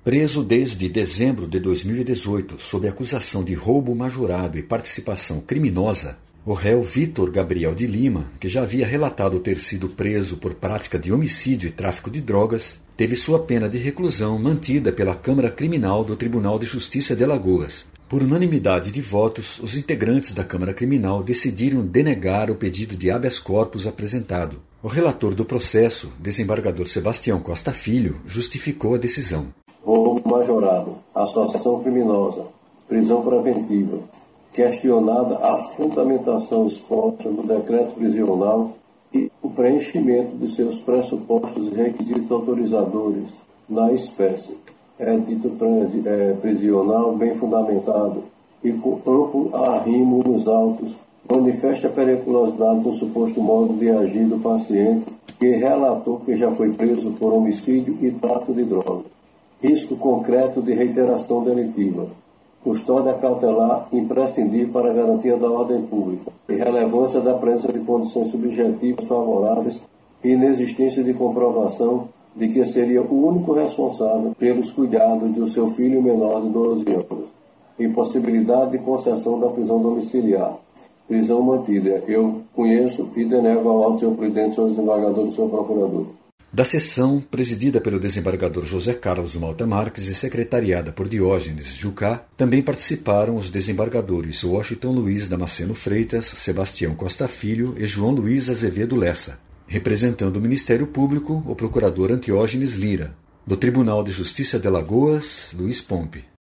Preso desde dezembro de 2018 sob acusação de roubo majorado e participação criminosa, o réu Vitor Gabriel de Lima, que já havia relatado ter sido preso por prática de homicídio e tráfico de drogas, teve sua pena de reclusão mantida pela Câmara Criminal do Tribunal de Justiça de Alagoas. Por unanimidade de votos, os integrantes da Câmara Criminal decidiram denegar o pedido de habeas corpus apresentado. O relator do processo, desembargador Sebastião Costa Filho, justificou a decisão. Roubo majorado, associação criminosa, prisão preventiva, questionada a fundamentação exposta no decreto prisional e o preenchimento de seus pressupostos e requisitos autorizadores na espécie. É dito prisional bem fundamentado e com amplo arrimo nos autos, manifesta a periculosidade do suposto modo de agir do paciente que relatou que já foi preso por homicídio e tráfico de drogas. Risco concreto de reiteração delitiva. Custódia cautelar imprescindível para a garantia da ordem pública. E relevância da presença de condições subjetivas favoráveis e inexistência de comprovação de que seria o único responsável pelos cuidados do seu filho menor de 12 anos. Impossibilidade de concessão da prisão domiciliar. Prisão mantida. Eu conheço e denego ao auto senhor presidente, senhor desembargador e senhor procurador. Da sessão, presidida pelo desembargador José Carlos Malta Marques e secretariada por Diógenes Jucá, também participaram os desembargadores Washington Luiz Damasceno Freitas, Sebastião Costa Filho e João Luiz Azevedo Lessa. Representando o Ministério Público, o procurador Antiógenes Lira. Do Tribunal de Justiça de Alagoas, Luiz Pompe.